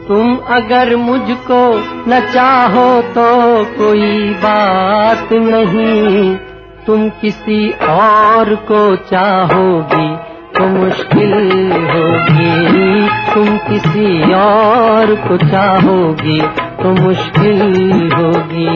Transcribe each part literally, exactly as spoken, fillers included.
तुम अगर मुझको न चाहो तो कोई बात नहीं, तुम किसी और को चाहोगी तो मुश्किल होगी। तुम किसी और को चाहोगी तो मुश्किल होगी।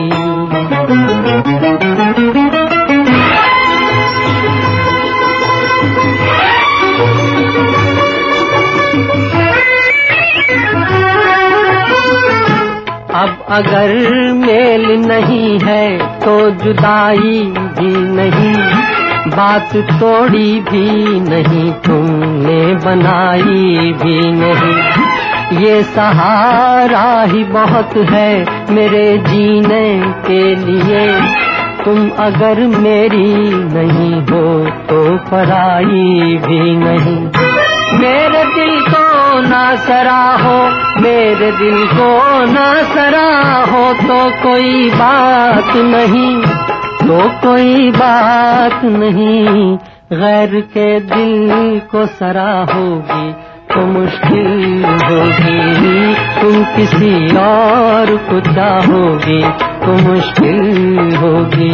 अब अगर मेल नहीं है तो जुदाई भी नहीं, बात तोड़ी भी नहीं, तुमने बनाई भी नहीं। ये सहारा ही बहुत है मेरे जीने के लिए, तुम अगर मेरी नहीं हो तो पराई भी नहीं। मेरे दिल को ना सराहो, मेरे दिल को ना सराहो तो कोई बात नहीं, तो कोई बात नहीं। गैर के दिल को सराहोगी तो मुश्किल होगी। तुम किसी और को चाहोगी तो मुश्किल होगी।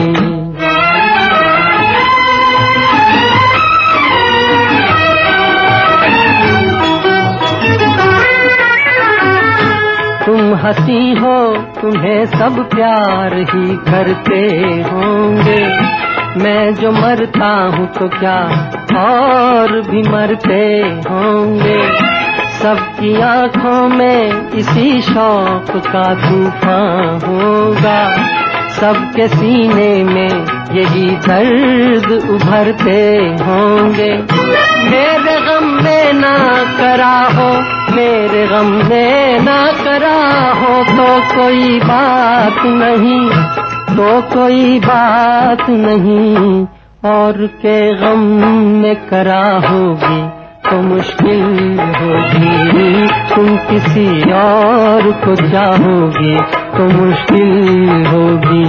तुम हंसी हो, तुम्हें सब प्यार ही करते होंगे, मैं जो मरता हूँ तो क्या और भी मरते होंगे। सबकी आँखों में इसी शौक का तूफान होगा, सबके सीने में यही दर्द उभरते होंगे। मेरे गम में ना करा हो, मेरे गम में ना करा हो तो कोई बात नहीं, तो कोई बात नहीं। और के गम में करा होगी तो मुश्किल होगी। तुम किसी और को चाहोगी तो मुश्किल होगी।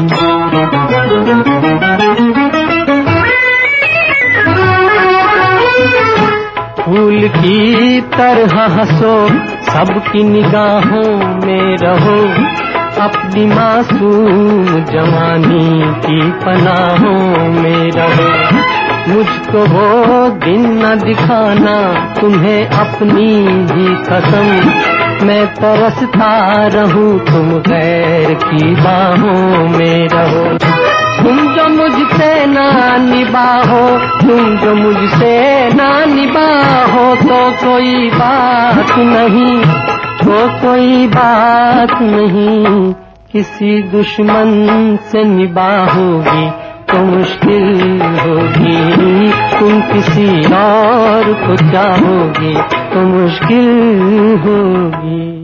फूल की तरह हंसो, सबकी निगाहों में रहो, अपनी मासूम जवानी की पनाहों में रहो। मुझको वो दिन न दिखाना तुम्हें अपनी ही कसम, मैं तरसता रहूं तुम गैर की बाहों में रहो। तुम जो मुझसे ना निभाओ, तुम जो मुझसे ना निभाओ तो कोई बात नहीं, तो कोई बात नहीं। किसी दुश्मन से निभाओगी तो मुश्किल होगी। तुम किसी और को चाहोगी तो मुश्किल होगी।